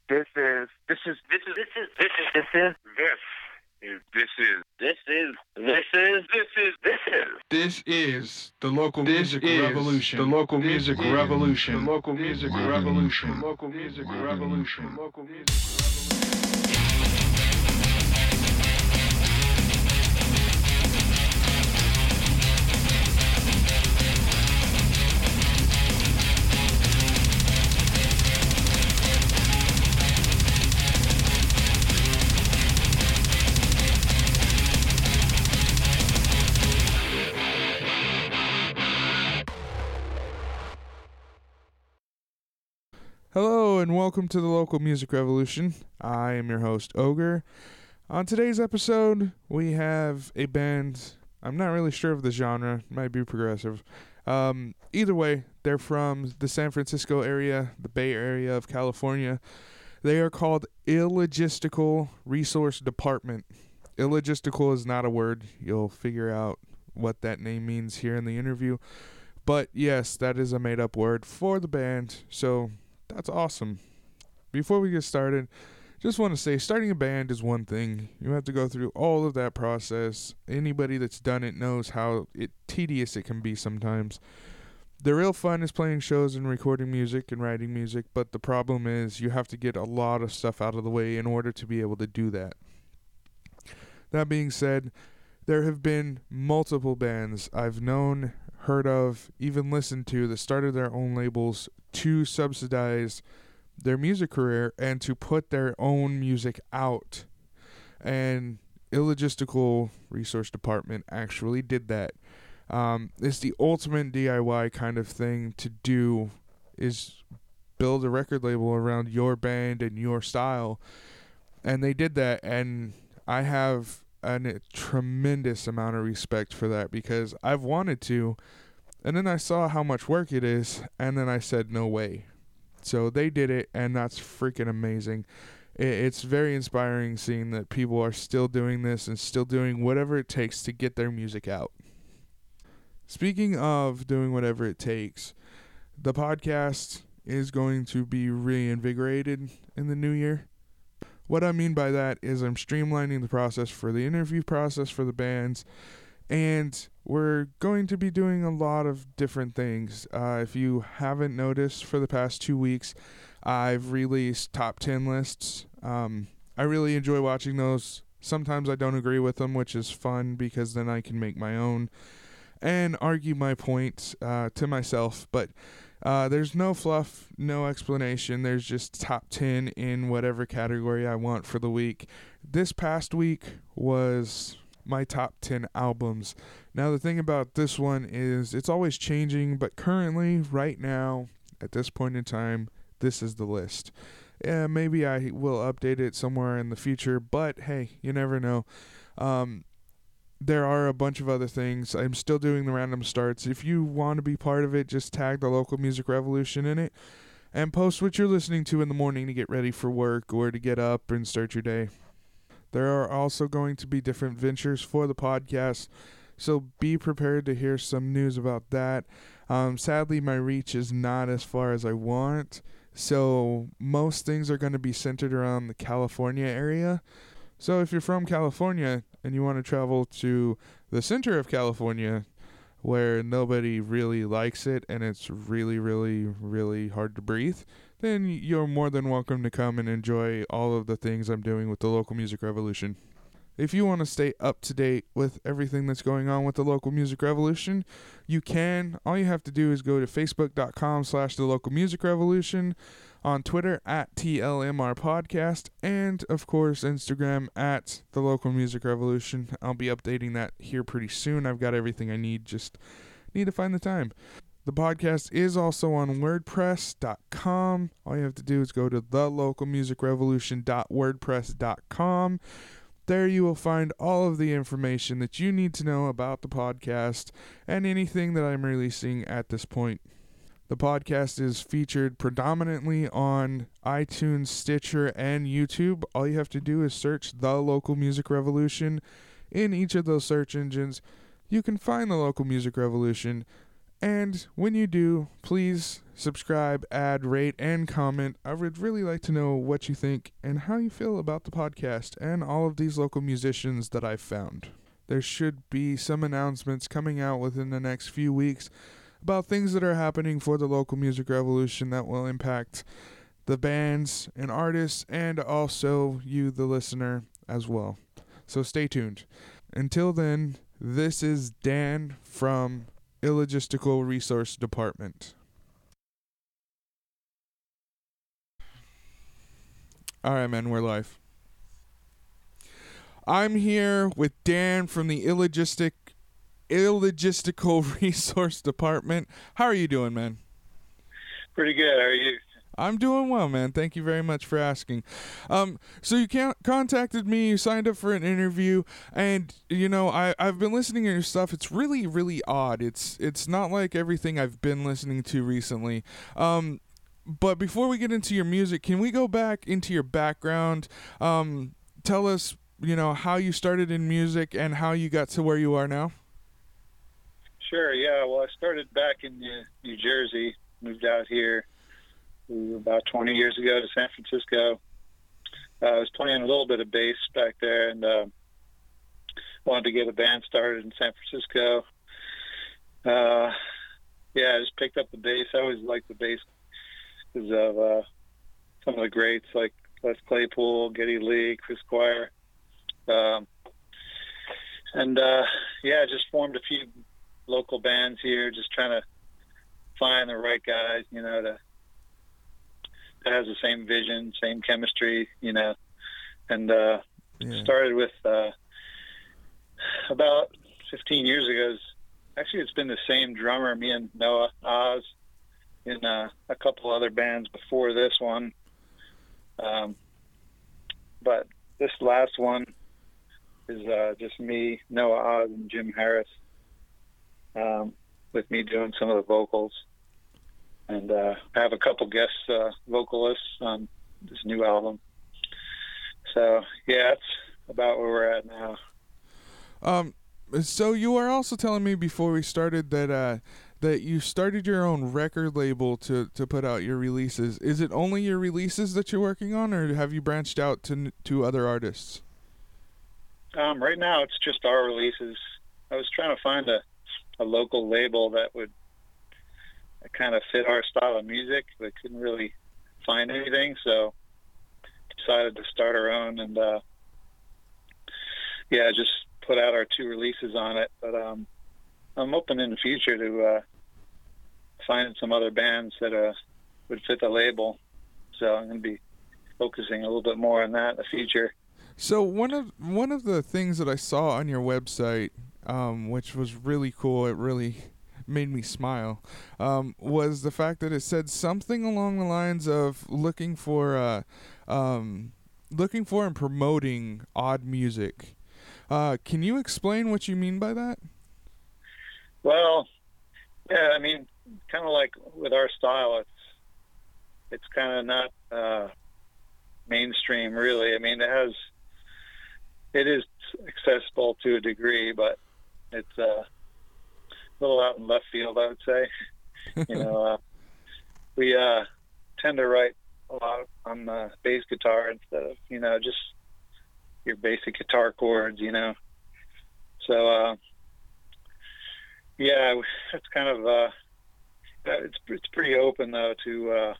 This is the local music revolution. The local music revolution. The local music revolution. The local music revolution. The local music revolution. Hello and welcome to the Local Music Revolution. I am your host, Ogre. On today's episode, we have a band. I'm not really sure of the genre. It might be progressive. Either way, they're from the San Francisco area, the Bay Area of California. They are called Illogistical Resource Department. Illogistical is not a word. You'll figure out what that name means here in the interview. But yes, that is a made-up word for the band, so that's awesome. Before we get started, just want to say starting a band is one thing. You have to go through all of that process. Anybody that's done it knows how tedious it can be sometimes. The real fun is playing shows and recording music and writing music, but the problem is you have to get a lot of stuff out of the way in order to be able to do that. That being said, there have been multiple bands I've known, heard of, even listened to that started their own labels to subsidize their music career and to put their own music out. And Illogistical Resource Department actually did that. It's the ultimate DIY kind of thing to do, is build a record label around your band and your style. And they did that, and I have a tremendous amount of respect for that because I've wanted to, and then I saw how much work it is, and then I said no way. So they did it, and that's freaking amazing. It's very inspiring seeing that people are still doing this and still doing whatever it takes to get their music out. Speaking of doing whatever it takes, the podcast is going to be reinvigorated in the new year. What I mean by that is I'm streamlining the process for the interview process for the bands, and we're going to be doing a lot of different things. If you haven't noticed, for the past 2 weeks, I've released top 10 lists. I really enjoy watching those. Sometimes I don't agree with them, which is fun because then I can make my own and argue my point to myself. But there's no fluff, no explanation. There's just top 10 in whatever category I want for the week. This past week was my top 10 albums. Now the thing about this one is it's always changing, but currently, right now, at this point in time, this is the list. Yeah, maybe I will update it somewhere in the future, but hey, you never know. There are a bunch of other things. I'm still doing the random starts. If you want to be part of it, just tag the Local Music Revolution in it and post what you're listening to in the morning to get ready for work or to get up and start your day. There are also going to be different ventures for the podcast, so be prepared to hear some news about that. Sadly, my reach is not as far as I want, so most things are going to be centered around the California area. So if you're from California and you want to travel to the center of California, where nobody really likes it and it's really, really, really hard to breathe, then you're more than welcome to come and enjoy all of the things I'm doing with the Local Music Revolution. If you want to stay up to date with everything that's going on with the Local Music Revolution, you can. All you have to do is go to facebook.com/the Local Music Revolution, on Twitter @TLMR Podcast, and of course Instagram @the Local Music Revolution. I'll be updating that here pretty soon. I've got everything I need, just need to find the time. The podcast is also on WordPress.com. All you have to do is go to thelocalmusicrevolution.wordpress.com. There you will find all of the information that you need to know about the podcast and anything that I'm releasing at this point. The podcast is featured predominantly on iTunes, Stitcher, and YouTube. All you have to do is search The Local Music Revolution in each of those search engines. You can find The Local Music Revolution, And when you do, please subscribe, add, rate, and comment. I would really like to know what you think and how you feel about the podcast and all of these local musicians that I've found. There should be some announcements coming out within the next few weeks about things that are happening for the local music revolution that will impact the bands and artists and also you, the listener, as well. So stay tuned. Until then, this is Dan from Illogistical Resource Department. Alright, man, we're live. I'm here with Dan from the Illogistical Resource Department. How are you doing, man? Pretty good. How are you? I'm doing well, man. Thank you very much for asking. So you contacted me, you signed up for an interview, and I've been listening to your stuff. It's really, really odd. It's not like everything I've been listening to recently. But before we get into your music, can we go back into your background? Tell us, how you started in music and how you got to where you are now. Sure. Yeah. Well, I started back in New Jersey. Moved out here about 20 years ago to San Francisco. I was playing a little bit of bass back there and wanted to get a band started in San Francisco. I just picked up the bass. I always liked the bass because of some of the greats like Les Claypool, Geddy Lee, Chris Squire. Just formed a few local bands here, just trying to find the right guys, that has the same vision, same chemistry, started with about 15 years ago. Actually, it's been the same drummer, me and Noah Oz, in a couple other bands before this one. But this last one is just me, Noah Oz, and Jim Harris, with me doing some of the vocals. And I have a couple guest vocalists on this new album. So, yeah, that's about where we're at now. So you were also telling me before we started that you started your own record label to put out your releases. Is it only your releases that you're working on, or have you branched out to other artists? Right now, it's just our releases. I was trying to find a local label that would kind of fit our style of music, but couldn't really find anything, so decided to start our own and just put out our 2 releases on it. But I'm open in the future to finding some other bands that would fit the label, so I'm going to be focusing a little bit more on that in the future. So one of the things that I saw on your website, which was really cool, it really made me smile, was the fact that it said something along the lines of looking for and promoting odd music. Can you explain what you mean by that? Well, yeah, I mean, kind of like with our style, it's kind of not mainstream, really. I mean, it is accessible to a degree, but it's a little out in left field, I would say. We tend to write a lot on the bass guitar instead of, just your basic guitar chords, So, it's kind of, it's pretty open, though, to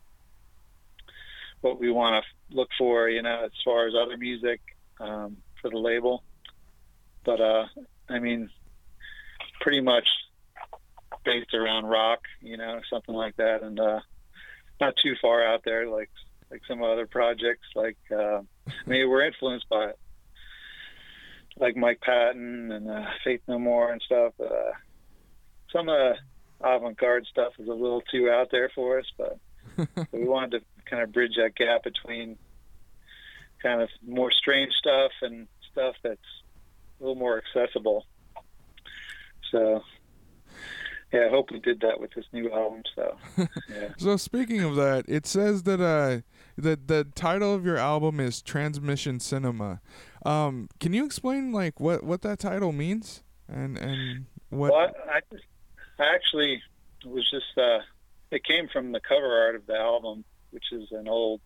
what we want to look for, as far as other music for the label. But, I mean, pretty much based around rock, something like that, and not too far out there like some other projects. Like, we're influenced by it, like Mike Patton and Faith No More and stuff. Some avant-garde stuff is a little too out there for us, but we wanted to kind of bridge that gap between kind of more strange stuff and stuff that's a little more accessible. So, yeah, I hope we did that with this new album. So, yeah. So speaking of that, it says that the title of your album is Transmission Cinema. Can you explain like what that title means and what? Well, Actually, it was just it came from the cover art of the album, which is an old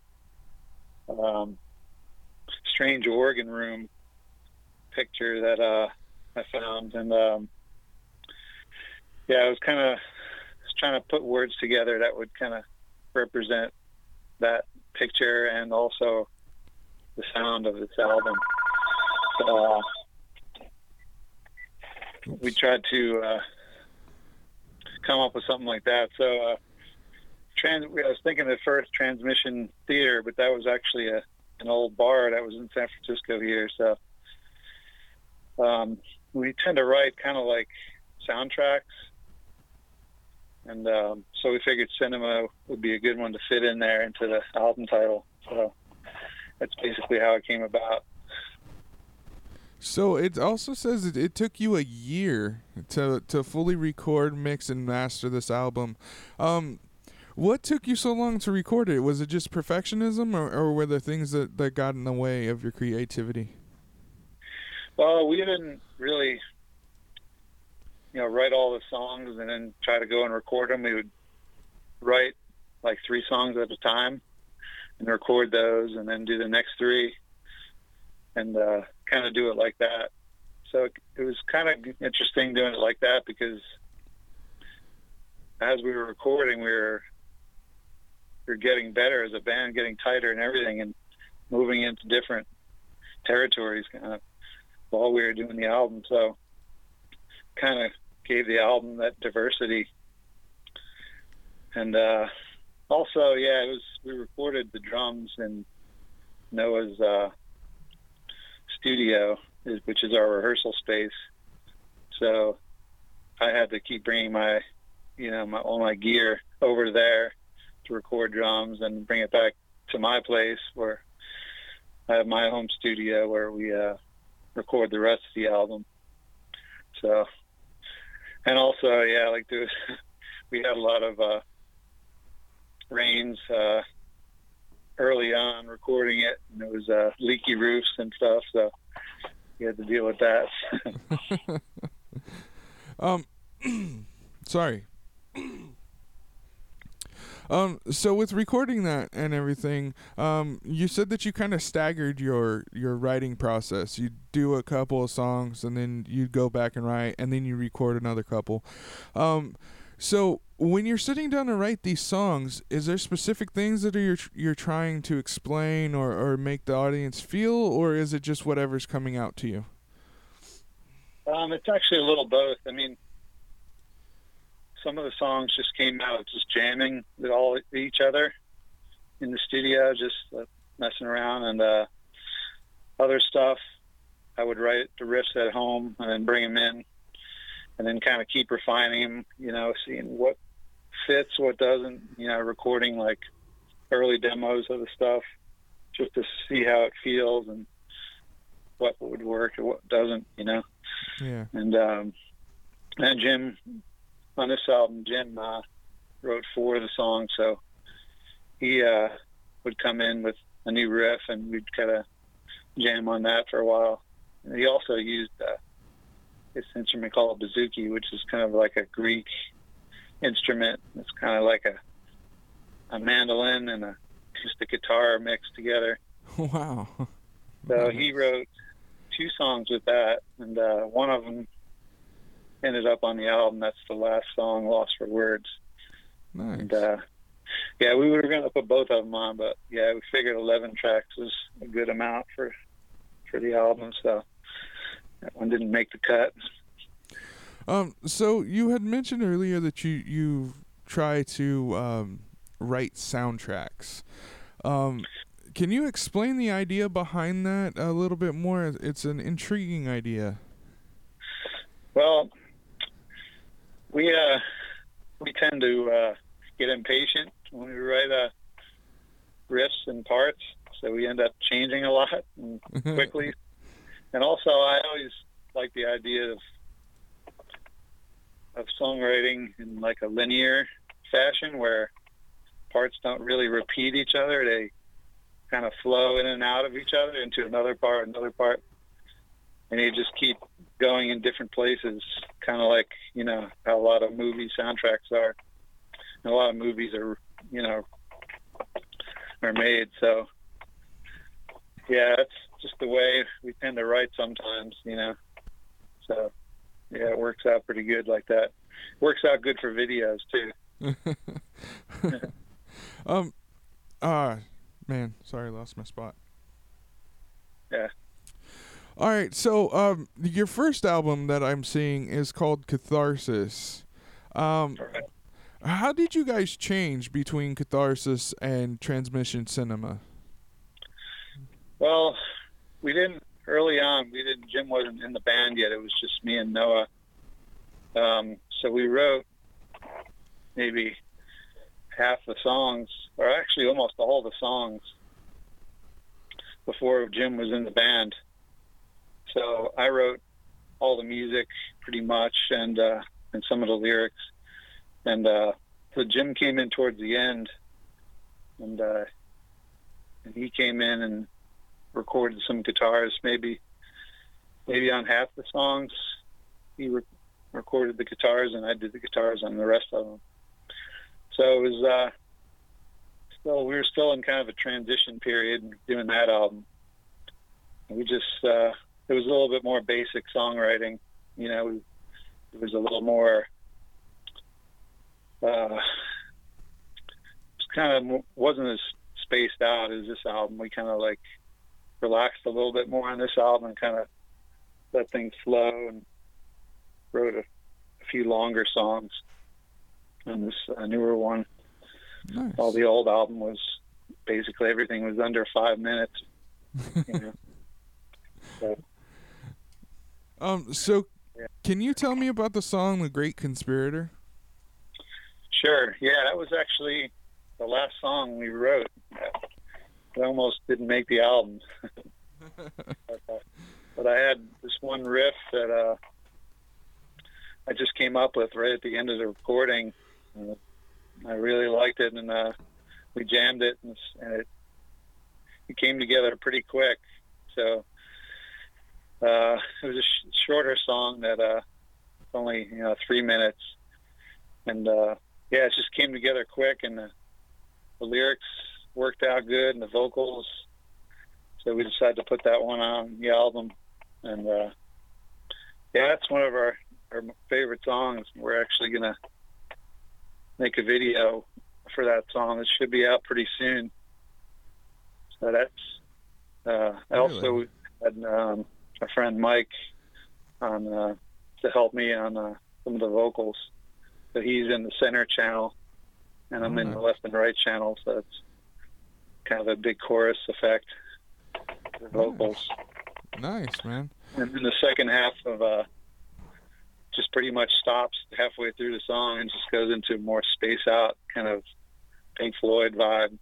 strange organ room picture that I found, and I was kind of trying to put words together that would kind of represent that picture and also the sound of this album. We tried to come up with something like that. So I was thinking at first Transmission Theater, but that was actually an old bar that was in San Francisco here. So we tend to write kind of like soundtracks. And so we figured cinema would be a good one to fit in there into the album title. So that's basically how it came about. So it also says it took you a year to fully record, mix, and master this album. What took you so long to record it? Was it just perfectionism, or were there things that got in the way of your creativity? Well, we didn't really, write all the songs and then try to go and record them. We would write like 3 songs at a time and record those, and then do the next 3, and kind of do it like that. So it was kind of interesting doing it like that, because as we were recording, we were getting better as a band, getting tighter and everything, and moving into different territories kind of while we were doing the album. So kind of gave the album that diversity. And also, we recorded the drums in Noah's studio, which is our rehearsal space. So I had to keep bringing all my gear over there to record drums and bring it back to my place where I have my home studio where we record the rest of the album. So, and also, we had a lot of rains early on recording it, and it was leaky roofs and stuff, so we had to deal with that. Sorry. So with recording that and everything, you said that you kind of staggered your writing process. You do a couple of songs, and then you go back and write, and then you record another couple. So when you're sitting down to write these songs, is there specific things that you're trying to explain or make the audience feel, or is it just whatever's coming out to you? It's actually a little both. I mean, some of the songs just came out just jamming with each other in the studio, just messing around, and other stuff I would write the riffs at home and then bring them in, and then kind of keep refining them, seeing what fits, what doesn't, recording like early demos of the stuff just to see how it feels and what would work or what doesn't, Yeah. And Jim, on this album, Jim wrote 4 of the songs, so he would come in with a new riff, and we'd kind of jam on that for a while. And he also used this instrument called a bouzouki, which is kind of like a Greek instrument. It's kind of like a mandolin and a acoustic guitar mixed together. Wow. So he wrote 2 songs with that, and one of them ended up on the album. That's the last song, Lost for Words. Nice. And we were going to put both of them on, but we figured 11 tracks was a good amount for the album, so that one didn't make the cut. So you had mentioned earlier that you try to write soundtracks. Can you explain the idea behind that a little bit more? It's an intriguing idea. Well, we tend to get impatient when we write riffs and parts, so we end up changing a lot and quickly. And also, I always like the idea of songwriting in like a linear fashion where parts don't really repeat each other. They kind of flow in and out of each other into another part. and you just keep going in different places, kind of like, you know, how a lot of movie soundtracks are. And a lot of movies are, you know, are made. So, yeah, it's just the way we tend to write sometimes, you know. So, yeah, it works out pretty good like that. Works out good for videos, too. Man, sorry, I lost my spot. Yeah. All right, so your first album that I'm seeing is called Catharsis. Right. How did you guys change between Catharsis and Transmission Cinema? Well, early on, Jim wasn't in the band yet. It was just me and Noah. So we wrote maybe half the songs, or actually almost all the songs, before Jim was in the band. So I wrote all the music pretty much, and some of the lyrics. And so Jim came in towards the end, and he came in and recorded some guitars, maybe on half the songs. He recorded the guitars, and I did the guitars on the rest of them. So it was we were still in kind of a transition period doing that album. We just it was a little bit more basic songwriting, you know. It was a little more wasn't as spaced out as this album. We kind of like relaxed a little bit more on this album and kind of let things flow, and wrote a few longer songs on this newer one. Nice. All the old album was basically everything was under 5 minutes. You know? So yeah. Can you tell me about the song The Great Conspirator? Sure. Yeah, that was actually the last song we wrote. It almost didn't make the album. But I had this one riff that I just came up with right at the end of the recording. I really liked it, and we jammed it, and it came together pretty quick. So it was a shorter song that only 3 minutes, and yeah, it just came together quick, and the lyrics worked out good, and the vocals. So we decided to put that one on the album, and yeah, it's one of our favorite songs. We're actually gonna make a video for that song. It should be out pretty soon. So that's I also had our friend Mike on to help me on some of the vocals. So he's in the center channel, and I'm in the left and right channel. So it's kind of a big chorus effect for vocals. Nice, man. And then the second half of just pretty much stops halfway through the song and just goes into a more space out kind of Pink Floyd vibe.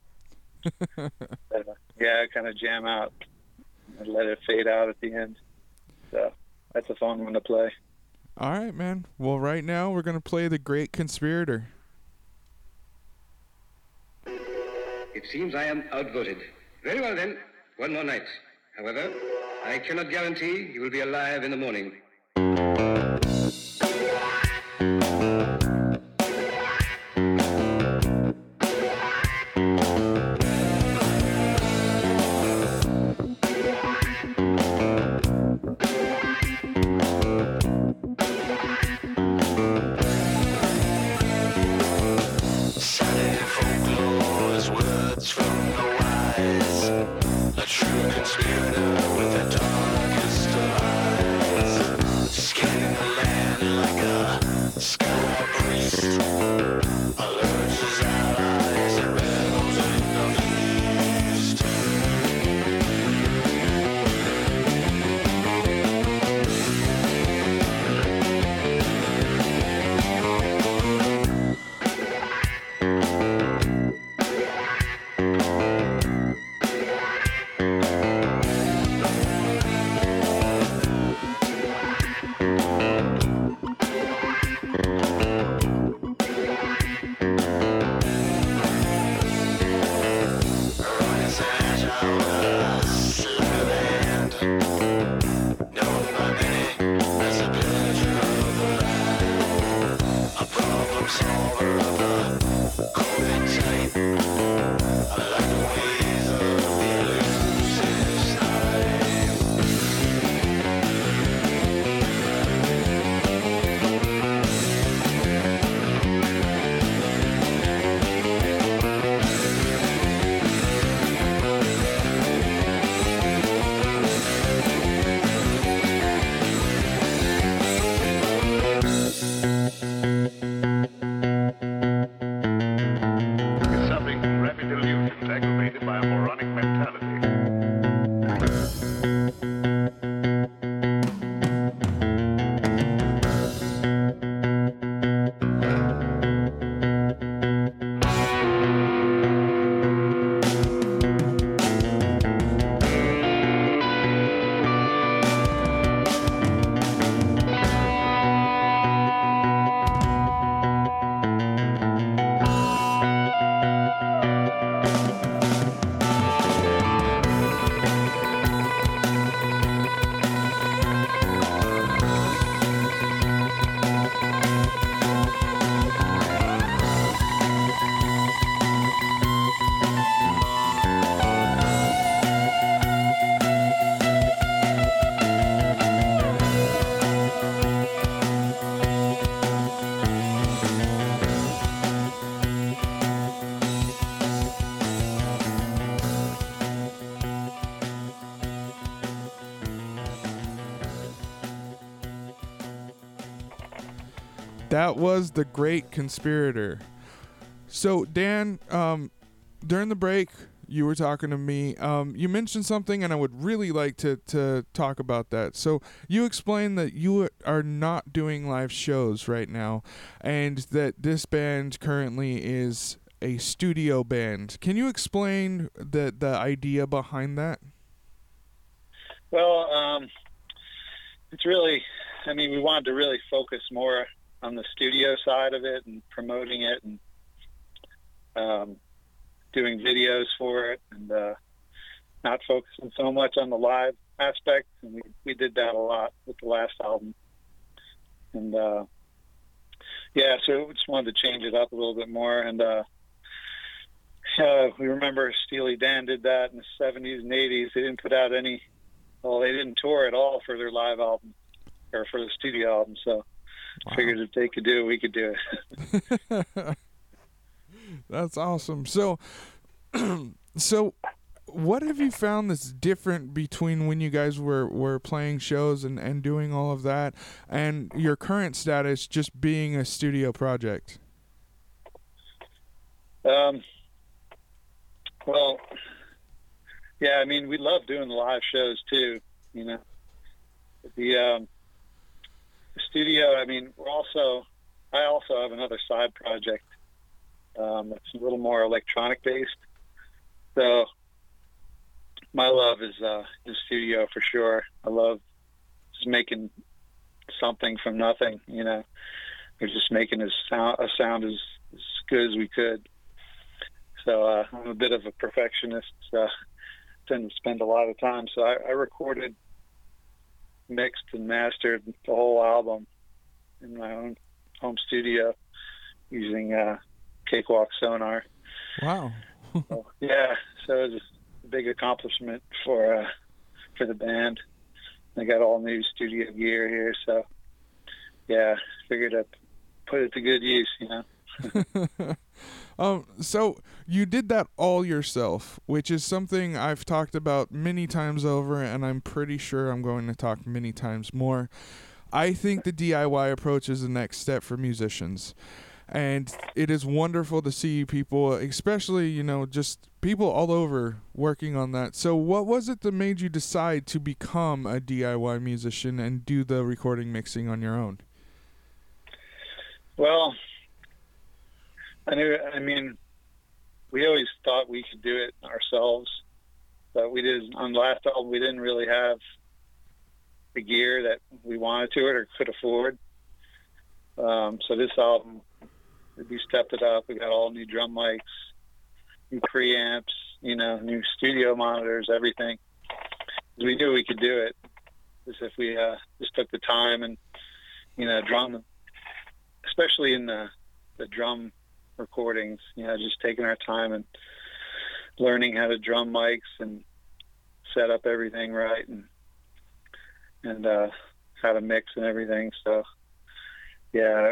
Yeah, kind of jam out and let it fade out at the end. So that's a fun one to play. All right, man. Well, right now we're going to play The Great Conspirator. It seems I am outvoted. Very well, then. One more night. However, I cannot guarantee you will be alive in the morning. That was The Great Conspirator. So, Dan, during the break, you were talking to me. You mentioned something, and I would really like to talk about that. So, you explained that you are not doing live shows right now, and that this band currently is a studio band. Can you explain the idea behind that? Well, it's really, I mean, we wanted to really focus more on the studio side of it and promoting it and doing videos for it and not focusing so much on the live aspect. And we did that a lot with the last album. And yeah, so we just wanted to change it up a little bit more. And we remember Steely Dan did that in the 70s and 80s. They didn't put out they didn't tour at all for their live album or for the studio album. So I figured if they could do it, we could do it. That's awesome. So what have you found that's different between when you guys were playing shows and doing all of that and your current status just being a studio project? Well, yeah, I mean, we love doing the live shows too, you know. The studio, I mean, I also have another side project that's a little more electronic based. So my love is the studio for sure. I love just making something from nothing, you know. We're just making a sound as good as we could. So I'm a bit of a perfectionist. Tend to spend a lot of time. So I recorded, mixed, and mastered the whole album in my own home studio using Cakewalk Sonar. Wow. So, yeah, so it was a big accomplishment for the band. I got all new studio gear here, so yeah, figured I'd put it to good use, you know. So you did that all yourself, which is something I've talked about many times over, and I'm pretty sure I'm going to talk many times more. I think the DIY approach is the next step for musicians. And it is wonderful to see people, especially, you know, just people all over working on that. So what was it that made you decide to become a DIY musician and do the recording mixing on your own? Well, I mean, we always thought we could do it ourselves, but we did on the last album. We didn't really have the gear that we wanted to it or could afford. So this album, we stepped it up. We got all new drum mics, new preamps, you know, new studio monitors, everything. We knew we could do it, just if we just took the time and, you know, drum, especially in the drum recordings, you know, just taking our time and learning how to drum mics and set up everything right and how to mix and everything. So yeah,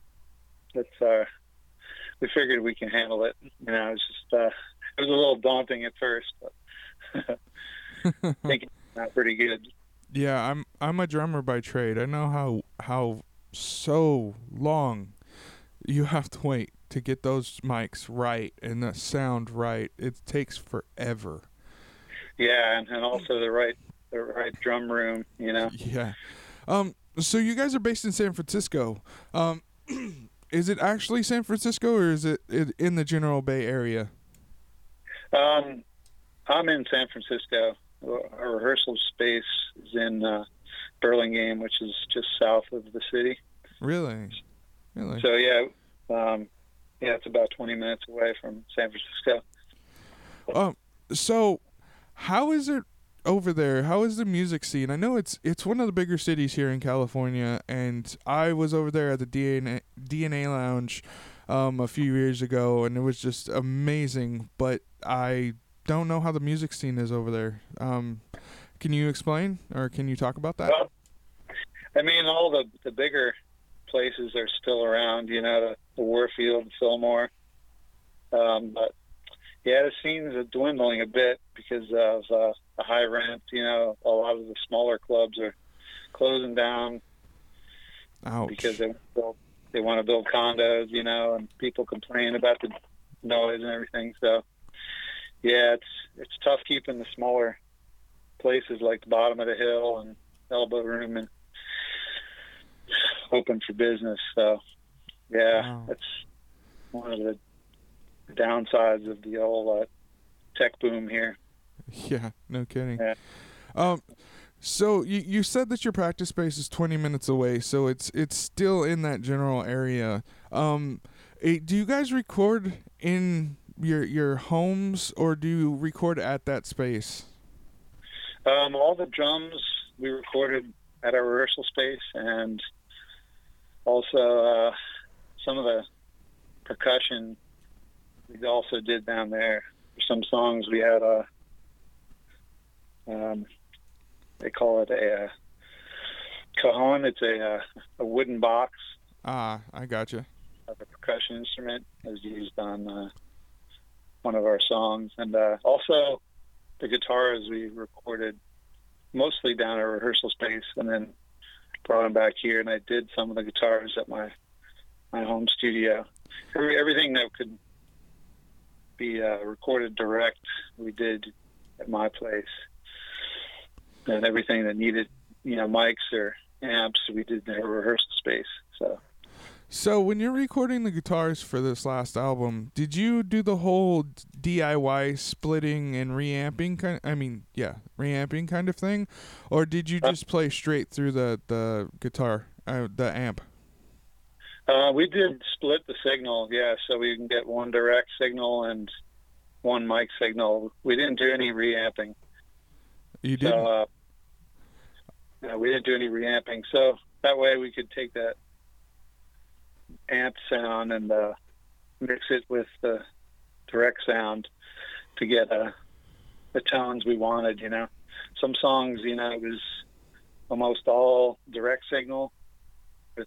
we figured we can handle it. You know, it's just it was a little daunting at first, but I think it's not pretty good. Yeah, I'm a drummer by trade. I know how so long you have to wait to get those mics right and the sound right. It takes forever. Yeah, and also the right drum room, you know. Yeah. So you guys are based in San Francisco. Is it actually San Francisco or is it in the General Bay Area? I'm in San Francisco. Our rehearsal space is in Burlingame, which is just south of the city. Really? So yeah, it's about 20 minutes away from San Francisco. So how is it over there? How is the music scene? I know it's one of the bigger cities here in California, and I was over there at the DNA Lounge a few years ago, and it was just amazing, but I don't know how the music scene is over there. Can you explain, or can you talk about that? Well, I mean, all the bigger places are still around, you know, the Warfield, Fillmore. But yeah, the scenes are dwindling a bit because of the high rent. You know, a lot of the smaller clubs are closing down. Ouch. Because they they want to build condos, you know, and people complain about the noise and everything. So yeah, it's tough keeping the smaller places like the bottom of the hill and Elbow Room and open for business. So yeah, Wow. that's one of the downsides of the old tech boom here. Yeah, no kidding. Yeah. So you said that your practice space is 20 minutes away, so it's still in that general area. Do you guys record in your homes, or do you record at that space? All the drums we recorded at our rehearsal space, and also some of the percussion we also did down there. For some songs we had they call it a cajon. It's a wooden box. Ah, I gotcha. Of a percussion instrument that was used on one of our songs, and also the guitars we recorded mostly down at our rehearsal space, and then brought them back here. And I did some of the guitars at my home studio. Everything that could be recorded direct, we did at my place. And everything that needed, you know, mics or amps, we did in our rehearsal space. So when you're recording the guitars for this last album, did you do the whole DIY splitting and reamping reamping kind of thing, or did you just play straight through the guitar, the amp? We did split the signal, yeah, so we can get one direct signal and one mic signal. We didn't do any reamping. You didn't? So, we didn't do any reamping, so that way we could take that amp sound and mix it with the direct sound to get the tones we wanted, you know. Some songs, you know, it was almost all direct signal with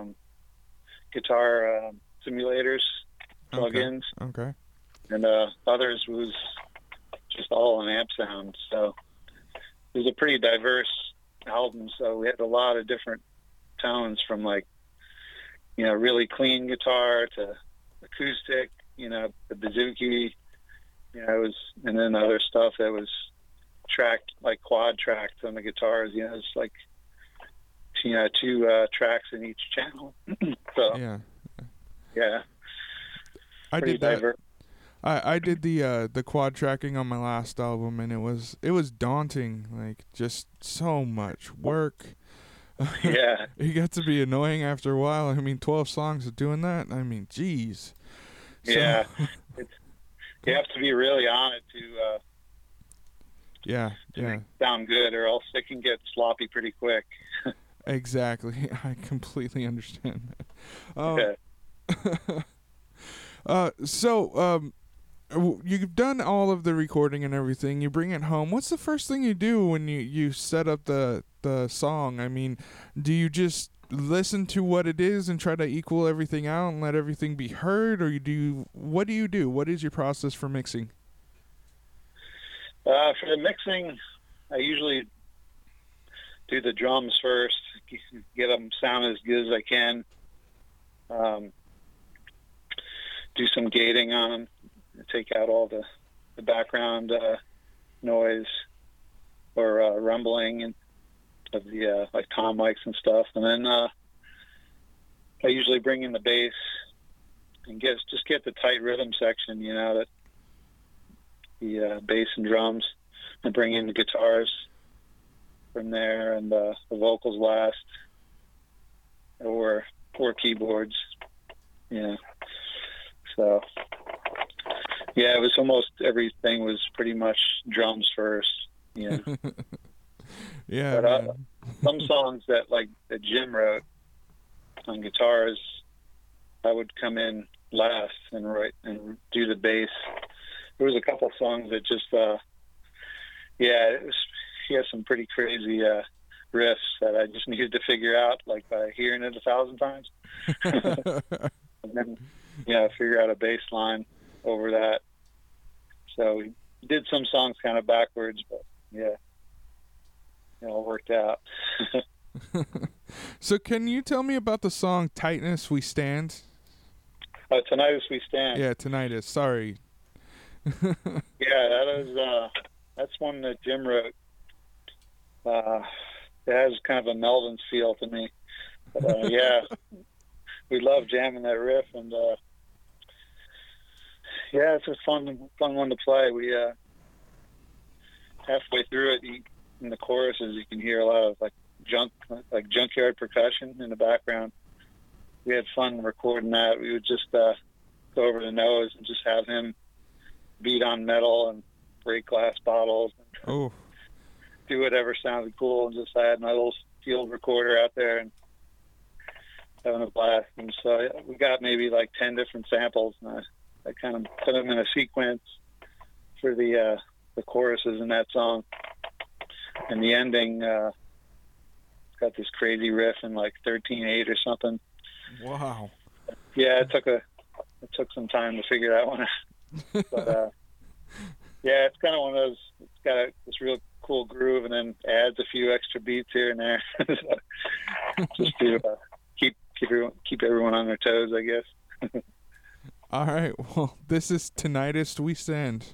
guitar simulators, plugins. Okay. And others was just all an amp sound. So it was a pretty diverse album. So we had a lot of different tones, from like, you know, really clean guitar to acoustic, you know, the bouzouki, you know, it was, and then other stuff that was tracked, like quad tracked on the guitars, you know, it's like, you know, 2 tracks in each channel. So yeah. I Pretty did that. diverse. I did the quad tracking on my last album, and it was daunting, like just so much work. Yeah. It got to be annoying after a while. I mean, 12 songs of doing that. I mean, geez. Yeah. You have to be really on it to sound good, or else it can get sloppy pretty quick. Exactly. I completely understand that. So you've done all of the recording and everything. You bring it home. What's the first thing you do when you set up the song? I mean, do you just listen to what it is and try to equal everything out and let everything be heard, or what do you do? What is your process for mixing? For the mixing, I usually do the drums first, get them sound as good as I can. Do some gating on them, take out all the background noise or rumbling and of the like tom mics and stuff, and then I usually bring in the bass and get the tight rhythm section, you know, that the bass and drums, and bring in the guitars from there, and the vocals last, or keyboards. Yeah. So yeah, it was almost everything was pretty much drums first. Yeah. Yeah. But some songs that Jim wrote on guitars, I would come in last and write and do the bass. There was a couple songs that just he has some pretty crazy riffs that I just needed to figure out, like by hearing it 1,000 times. And then figure out a bass line over that. So we did some songs kind of backwards, but yeah, it all worked out. So can you tell me about the song Tightness We Stand? Tonight as We Stand. Yeah, Tinnitus. Sorry. Yeah, that's one that Jim wrote. It has kind of a Melvins feel to me. But, yeah, we love jamming that riff, and yeah, it's a fun one to play. We halfway through it, in the choruses, you can hear a lot of junkyard percussion in the background. We had fun recording that. We would just go over to Noah's and just have him beat on metal and break glass bottles and do whatever sounded cool. And just I had my little field recorder out there and having a blast. And so we got maybe like 10 different samples, and I kind of put them in a sequence for the choruses in that song. And the ending got this crazy riff in like 13/8 or something. Wow. Yeah, it took some time to figure that one out. But yeah, it's kind of one of those. It's got this real cool groove, and then adds a few extra beats here and there, just to keep everyone on their toes, I guess. All right. Well, this is Tinnitus We Stand.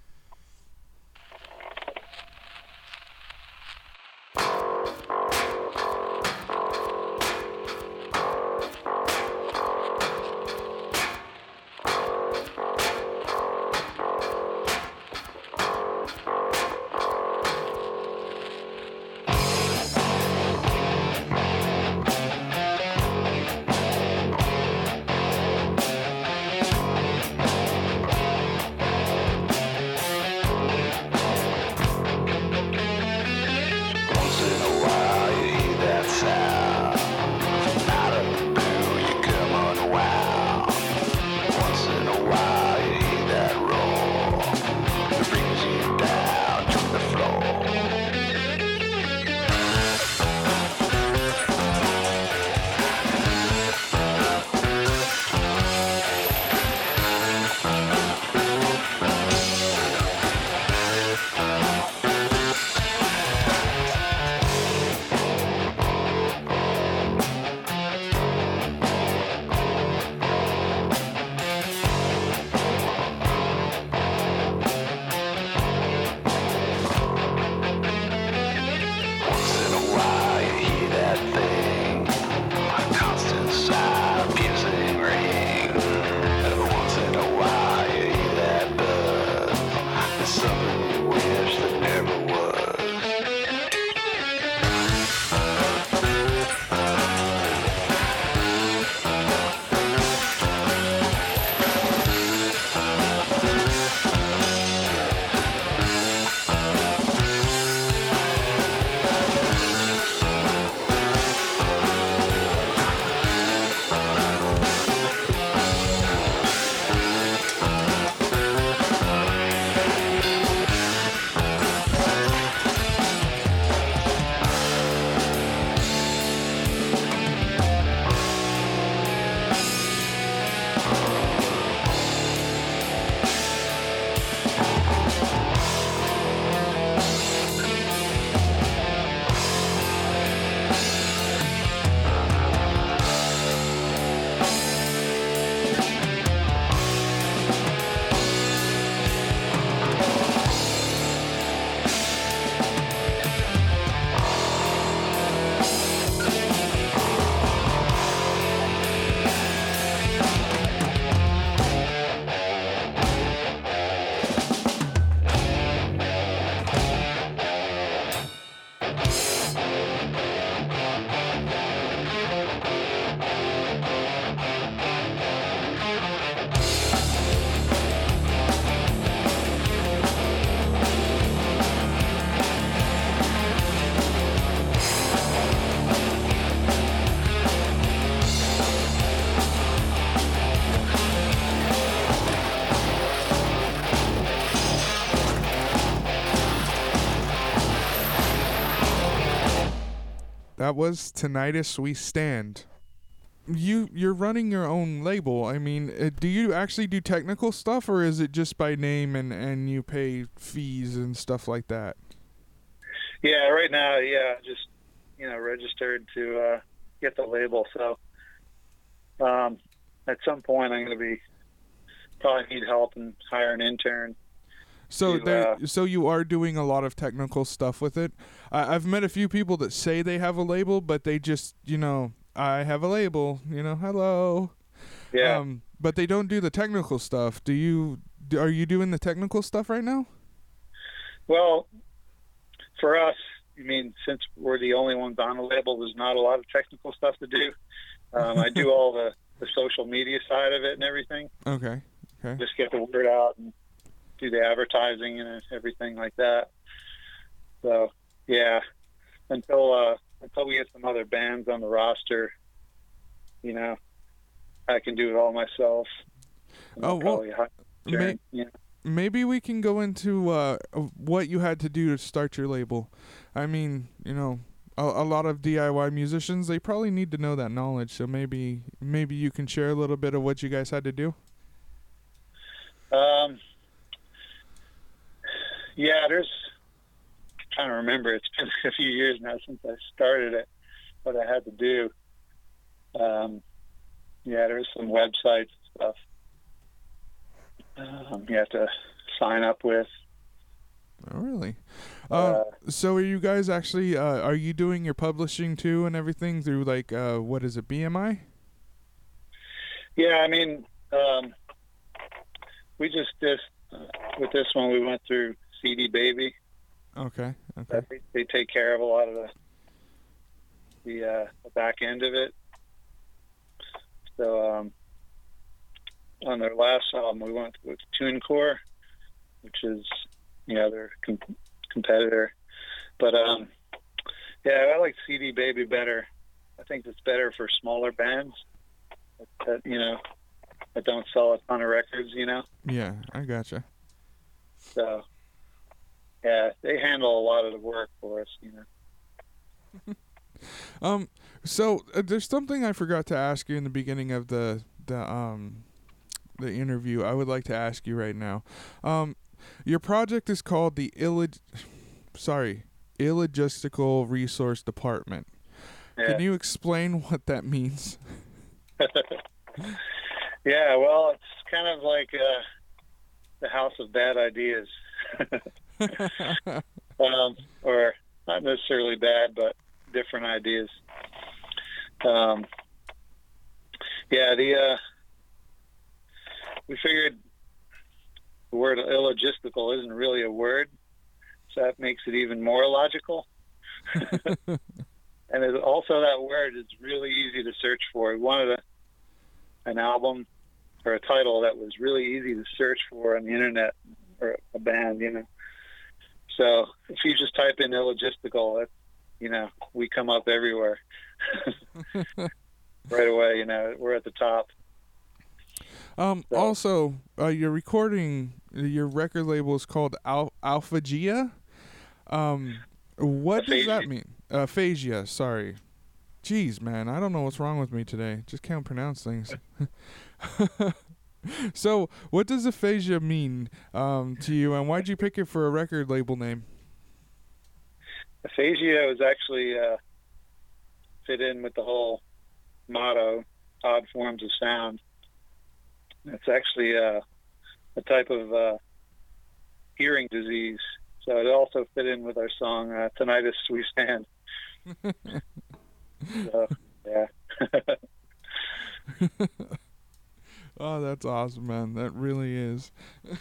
That was Tinnitus We Stand. You're running your own label. I mean, do you actually do technical stuff, or is it just by name and you pay fees and stuff like that? Yeah, right now, yeah, just registered to get the label. So at some point, I'm going to probably need help and hire an intern. So so you are doing a lot of technical stuff with it. I've met a few people that say they have a label, but they just, I have a label, hello. Yeah. But they don't do the technical stuff. Are you doing the technical stuff right now? Well, for us, since we're the only ones on the label, there's not a lot of technical stuff to do. I do all the social media side of it and everything. Okay. Just get the word out and do the advertising and everything like that. So, yeah, until we get some other bands on the roster, I can do it all myself. Maybe we can go into what you had to do to start your label. I mean, a lot of DIY musicians, they probably need to know that knowledge. So maybe you can share a little bit of what you guys had to do. Yeah, I'm trying to remember. It's been a few years now since I started it, what I had to do. There's some websites and stuff you have to sign up with. Oh, really? So are you guys actually, are you doing your publishing too and everything through what is it, BMI? Yeah, we just with this one, we went through CD Baby. Okay. They take care of a lot of the back end of it. So on their last album, we went with TuneCore, which is their competitor. But I like CD Baby better. I think it's better for smaller bands that don't sell a ton of records. Yeah, I gotcha. So yeah, they handle a lot of the work for us. So there's something I forgot to ask you in the beginning of the interview. I would like to ask you right now. Your project is called the Illogistical Resource Department. Yeah. Can you explain what that means? Yeah, well, it's kind of like the House of Bad Ideas. Or not necessarily bad, but different ideas. We figured the word illogistical isn't really a word, so that makes it even more illogical. And also that word is really easy to search for. We wanted an album or a title that was really easy to search for on the internet, or a band, So if you just type in illogistical, we come up everywhere. Right away, we're at the top. Also, your record label is called Aphasia. What does that mean? Aphasia, sorry. Jeez, man, I don't know what's wrong with me today. Just can't pronounce things. So, what does aphasia mean to you, and why'd you pick it for a record label name? Aphasia was actually fit in with the whole motto, Odd Forms of Sound. It's actually a type of hearing disease, so it also fit in with our song, Tinnitus We Stand. So, yeah. Oh, that's awesome, man. That really is.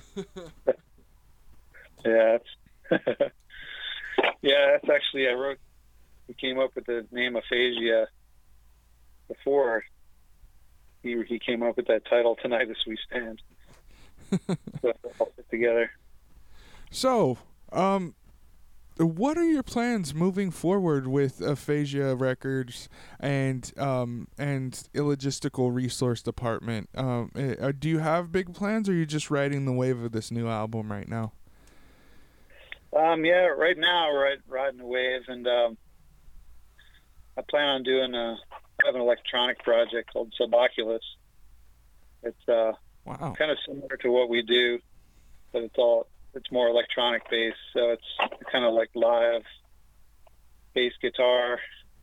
Yeah, that's actually, we came up with the name Aphasia before he came up with that title, Tonight As We Stand. So it all fit together. So, what are your plans moving forward with Aphasia Records and Illogistical Resource Department? Do you have big plans, or are you just riding the wave of this new album right now? Yeah, right now we're riding the wave, and I plan on doing have an electronic project called Suboculus. It's wow, kind of similar to what we do, but it's more electronic based. So it's kind of like live bass guitar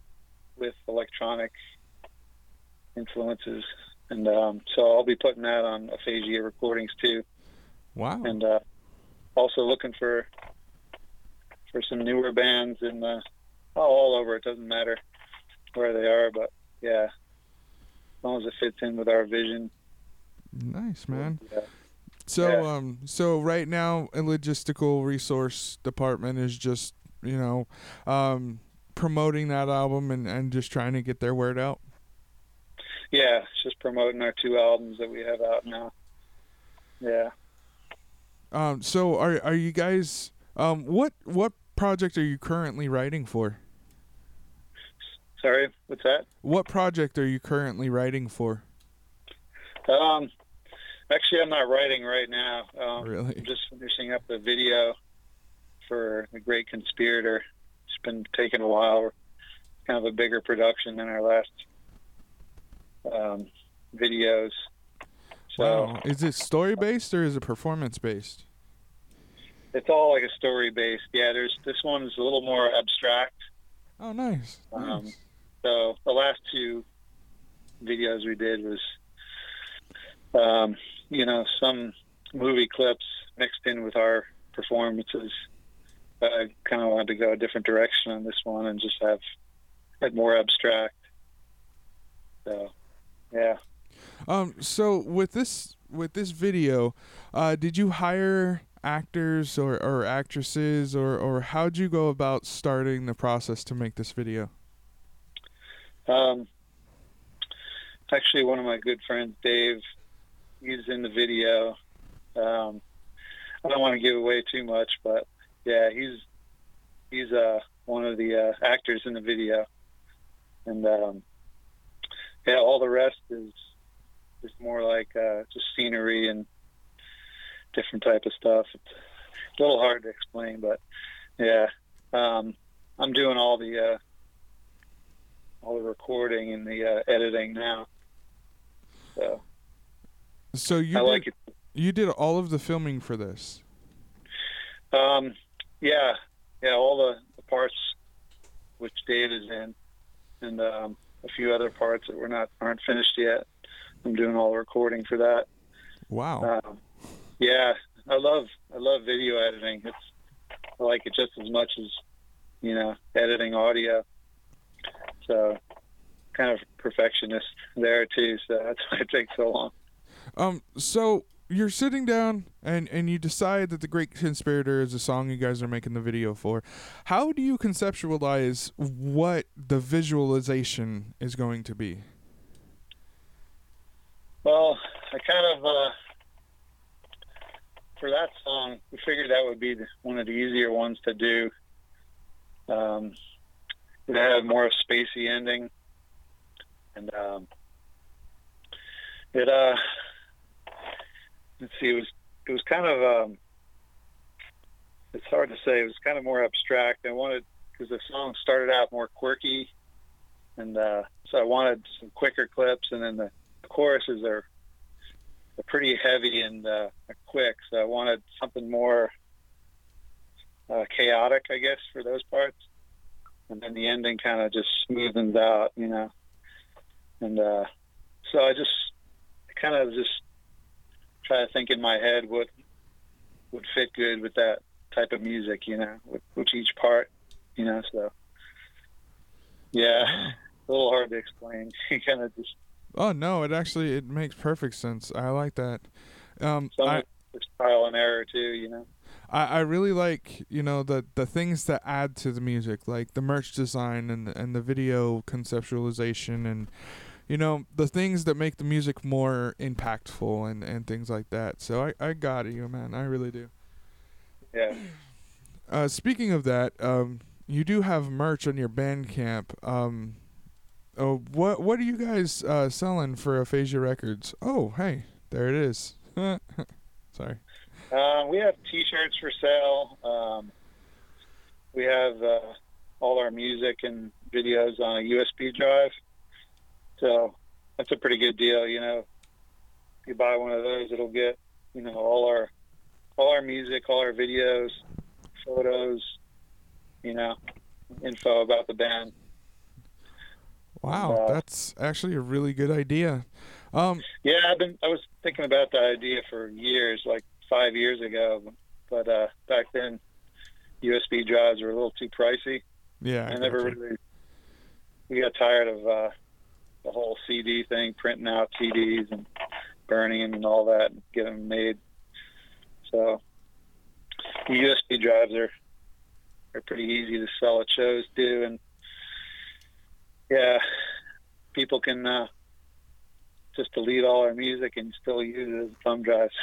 with electronic influences, and so I'll be putting that on Aphasia Recordings too. Wow. And also looking for some newer bands in all over. It doesn't matter where they are, but yeah, as long as it fits in with our vision. Nice, man. Yeah. So right now, a logistical resource department is just, promoting that album and just trying to get their word out. Yeah, it's just promoting our 2 albums that we have out now. Yeah. So are you guys, what project are you currently writing for? Sorry, what's that? What project are you currently writing for? Actually, I'm not writing right now. Really? I'm just finishing up the video for The Great Conspirator. It's been taking a while. We're kind of a bigger production than our last videos. So Wow. Is it story-based or is it performance-based? it's all like a story-based. Yeah, this one is a little more abstract. Oh, nice. Nice. So the last 2 videos we did was, some movie clips mixed in with our performances. I kind of wanted to go a different direction on this one and just have it more abstract. So, yeah. So with this video, did you hire actors or actresses or how'd you go about starting the process to make this video? Actually, one of my good friends, Dave, he's in the video. I don't want to give away too much, but yeah, he's one of the actors in the video, and yeah, all the rest is more like just scenery and different type of stuff. It's a little hard to explain, but yeah, I'm doing all the recording and the editing now. So you did all of the filming for this? Yeah, all the parts which Dave is in, and a few other parts that aren't finished yet. I'm doing all the recording for that. Wow. Yeah, I love video editing. I like it just as much as editing audio. So kind of perfectionist there too. So that's why it takes so long. So you're sitting down and you decide that The Great Conspirator is a song you guys are making the video for. How do you conceptualize what the visualization is going to be? Well, I kind of, for that song, we figured that would be one of the easier ones to do. It had more of a spacey ending. And let's see, it was kind of, it's hard to say, it was kind of more abstract. Because the song started out more quirky, and so I wanted some quicker clips, and then the choruses are pretty heavy and quick, so I wanted something more chaotic, I guess, for those parts, and then the ending kind of just smoothens out, and so I kind of try to think in my head what would fit good with that type of music, with each part, so yeah, a little hard to explain. You kind of just. Oh no, it makes perfect sense. I like that. It's trial and error too, I really like, the things that add to the music, like the merch design and the video conceptualization and the things that make the music more impactful and things like that. So I got you, man. I really do. Yeah. Speaking of that, you do have merch on your Bandcamp. What are you guys selling for Aphasia Records? Oh, hey, there it is. Sorry. We have T-shirts for sale. We have all our music and videos on a USB drive. So that's a pretty good deal, If you buy one of those, it'll get, all our music, all our videos, photos, info about the band. Wow, that's actually a really good idea. Yeah, I was thinking about the idea for years, like 5 years ago, but back then USB drives were a little too pricey. Yeah, we got tired of the whole CD thing, printing out CDs and burning them and all that, and getting them made. So the USB drives are pretty easy to sell at shows too, and yeah, people can just delete all our music and still use it as thumb drives.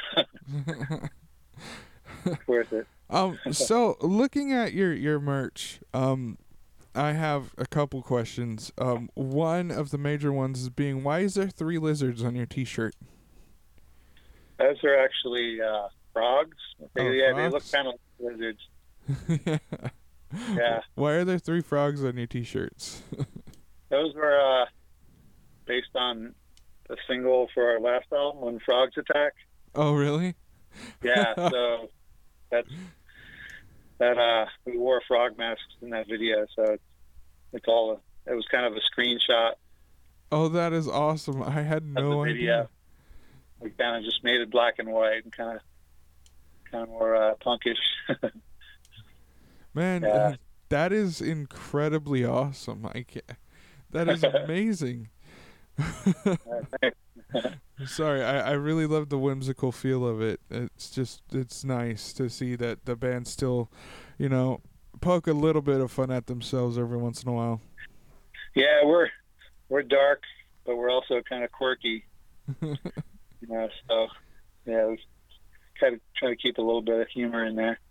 It's worth it. So looking at your merch, I have a couple questions. One of the major ones is being, why is there 3 lizards on your T-shirt? Those are actually frogs. They look kind of like lizards. Yeah. Why are there 3 frogs on your T-shirts? Those were based on a single for our last album, When Frogs Attack. Oh, really? Yeah. So that we wore frog masks in that video, so it was kind of a screenshot. Oh, that is awesome! I had no idea. We kind of just made it black and white and kind of more punkish. Man, yeah. That is incredibly awesome. That is amazing. Sorry, I really love the whimsical feel of it. It's nice to see that the band still, poke a little bit of fun at themselves every once in a while. Yeah, we're dark, but we're also kind of quirky. So yeah, we kind of try to keep a little bit of humor in there.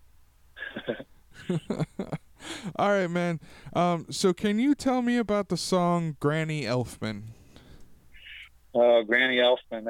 All right, man. So can you tell me about the song Granny Elfman? Oh, Granny Elfman.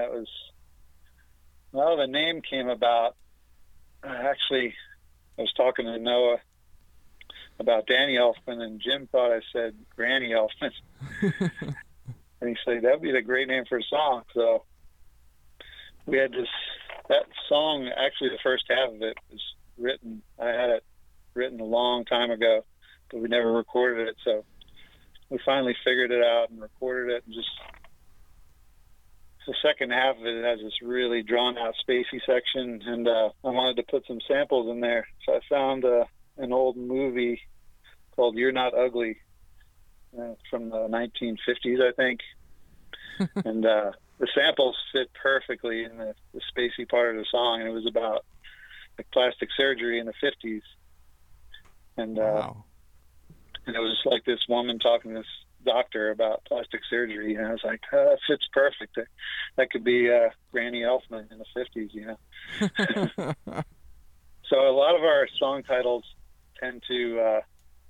The name came about. Actually, I was talking to Noah about Danny Elfman, and Jim thought I said Granny Elfman. And he said, that'd be the great name for a song. So we had that song, actually the first half of it was written. I had it written a long time ago, but we never recorded it. So we finally figured it out and recorded it, and just the second half of it has this really drawn out spacey section, and I wanted to put some samples in there. So I found an old movie called You're Not Ugly from the 1950s, I think. And the samples fit perfectly in the spacey part of the song, and it was about like plastic surgery in the 50s. And wow. And it was like this woman talking to this doctor about plastic surgery, and I was like, that fits perfect. That could be Granny Elfman in the 50s, So a lot of our song titles tend to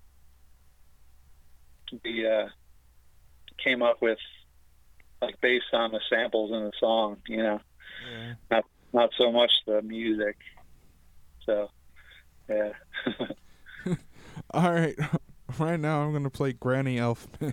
be came up with like based on the samples in the song, Yeah. Not so much the music. So yeah. All right. Right now I'm going to play Granny Elfman.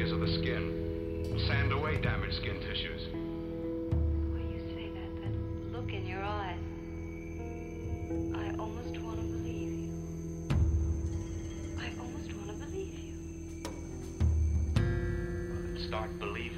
layers of the skin, sand away damaged skin tissues. When you say that look in your eyes, I almost want to believe you. I almost want to believe you. Well, then start believing.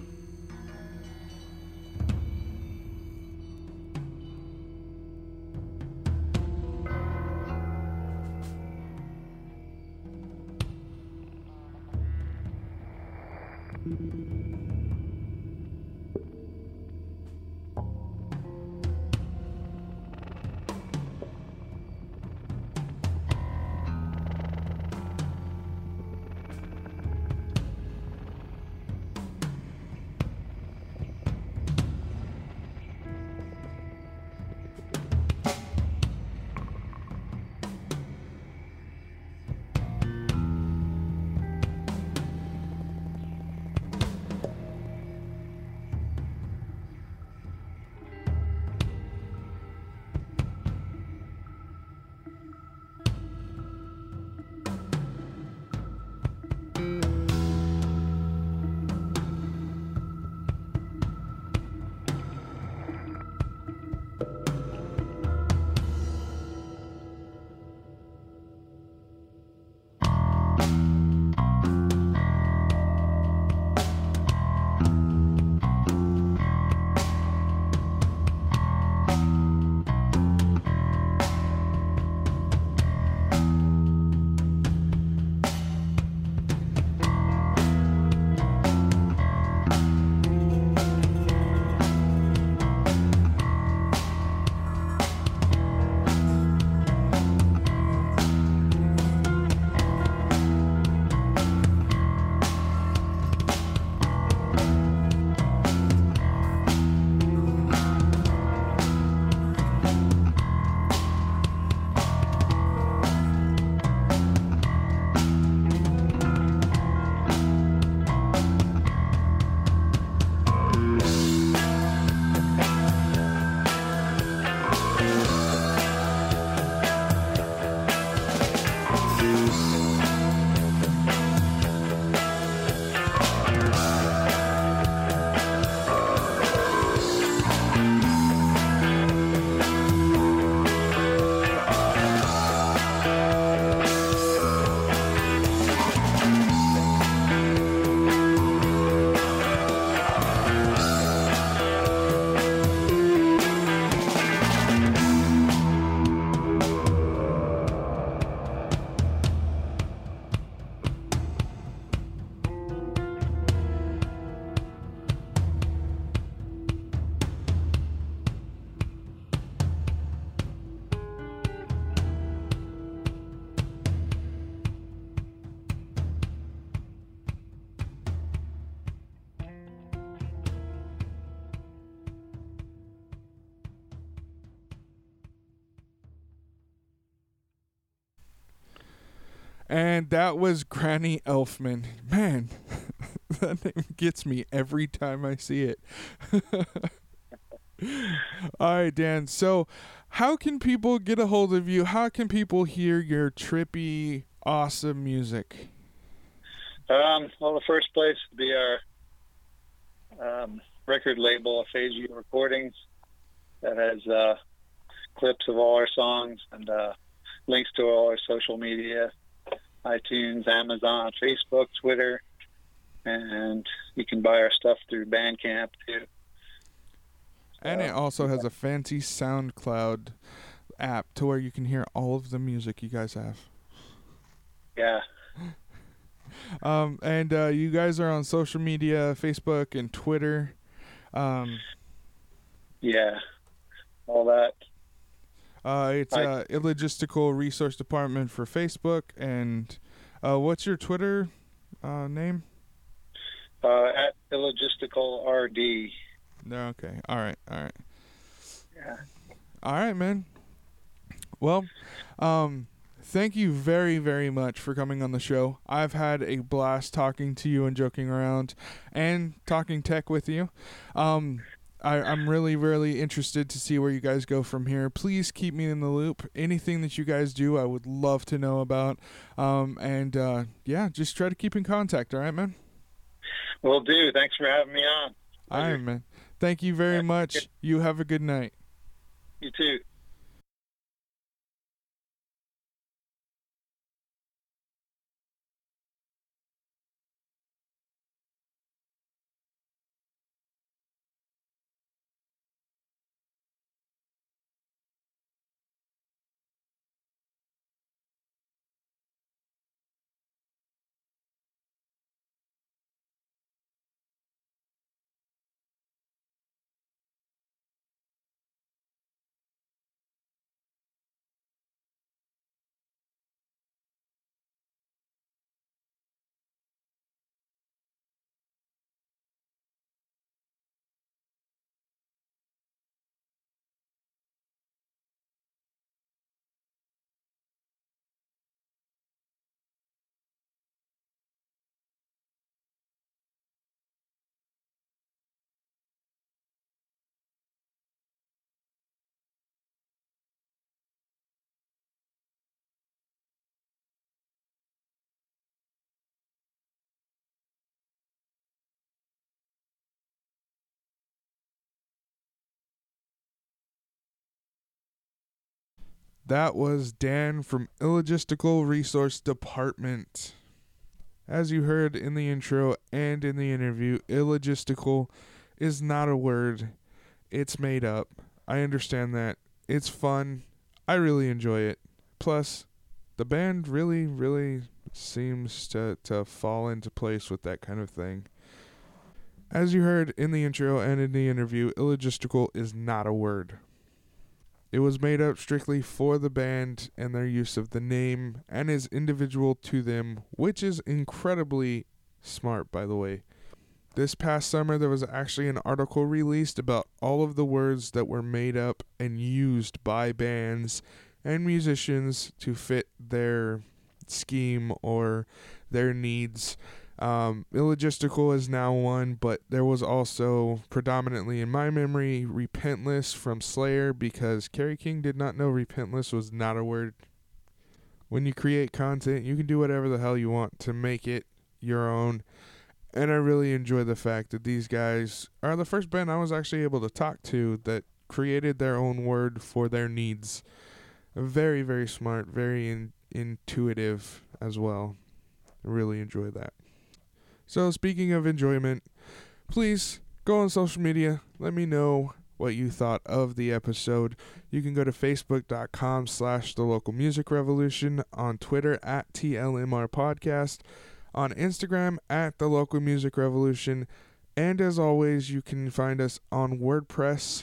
And that was Granny Elfman. Man, that name gets me every time I see it. All right, Dan. So how can people get a hold of you? How can people hear your trippy, awesome music? Well, the first place would be our record label, Aphasia Recordings, that has clips of all our songs and links to all our social media, iTunes, Amazon, Facebook, Twitter, and you can buy our stuff through Bandcamp too. And it also has a fancy SoundCloud app to where you can hear all of the music you guys have. Yeah. And you guys are on social media, Facebook and Twitter. Yeah, all that. It's Illogistical Resource Department for Facebook. And what's your Twitter name? At Illogistical RD. No, okay. All right. Yeah. All right, man. Well, thank you very, very much for coming on the show. I've had a blast talking to you and joking around and talking tech with you. I'm really, really interested to see where you guys go from here. Please keep me in the loop. Anything that you guys do, I would love to know about. Yeah, just try to keep in contact. All right, man? Will do. Thanks for having me on. All right, man. Thank you very much. You have a good night. You too. That was Dan from Illogistical Resource Department. As you heard in the intro and in the interview, illogistical is not a word. It's made up. I understand that. It's fun. I really enjoy it. Plus, the band really seems to fall into place with that kind of thing. As you heard in the intro and in the interview, illogistical is not a word. It was made up strictly for the band and their use of the name and is individual to them, which is incredibly smart, by the way. This past summer, there was actually an article released about all of the words that were made up and used by bands and musicians to fit their scheme or their needs. Illogistical is now one, but there was also, predominantly in my memory, Repentless from Slayer, because Kerry King did not know Repentless was not a word. When you create content, you can do whatever the hell you want to make it your own. And I really enjoy the fact that these guys are the first band I was actually able to talk to that created their own word for their needs. Very, very smart, very intuitive as well. I really enjoy that. So speaking of enjoyment, please go on social media. Let me know what you thought of the episode. You can go to facebook.com/thelocalmusicrevolution, on Twitter @TLMRpodcast, on Instagram @thelocalmusicrevolution, and as always, you can find us on WordPress,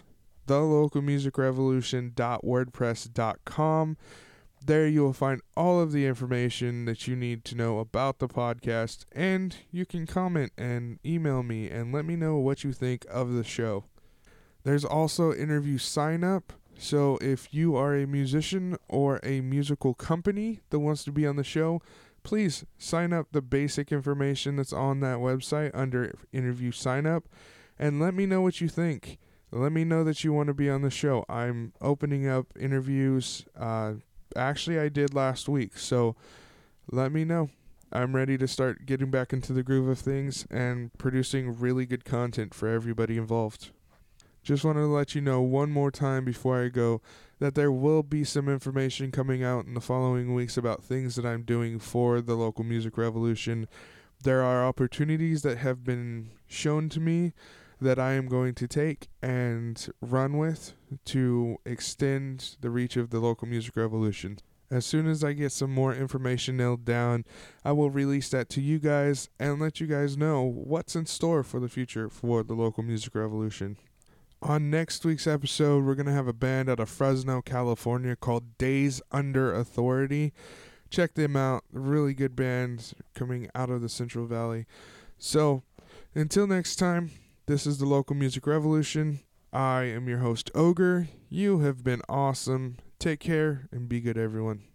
thelocalmusicrevolution.wordpress.com. There you will find all of the information that you need to know about the podcast, and you can comment and email me and let me know what you think of the show. There's also interview sign up, so if you are a musician or a musical company that wants to be on the show, please sign up the basic information that's on that website under interview sign up, and let me know what you think. Let me know that you want to be on the show. I'm opening up interviews. Actually, I did last week, so let me know. I'm ready to start getting back into the groove of things and producing really good content for everybody involved. Just wanted to let you know one more time before I go that there will be some information coming out in the following weeks about things that I'm doing for the Local Music Revolution. There are opportunities that have been shown to me that I am going to take and run with to extend the reach of the Local Music Revolution. As soon as I get some more information nailed down, I will release that to you guys and let you guys know what's in store for the future for the Local Music Revolution. On next week's episode, we're going to have a band out of Fresno, California called Days Under Authority. Check them out. Really good band coming out of the Central Valley. So, until next time, this is the Local Music Revolution. I am your host, Ogre. You have been awesome. Take care and be good, everyone.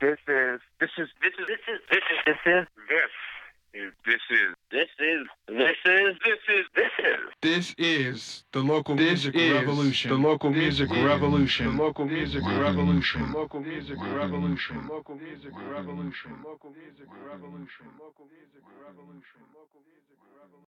This is the local music revolution. The local music revolution. The local music revolution. Local music revolution. Local music revolution. Local music revolution. Local music revolution. Local music revolution.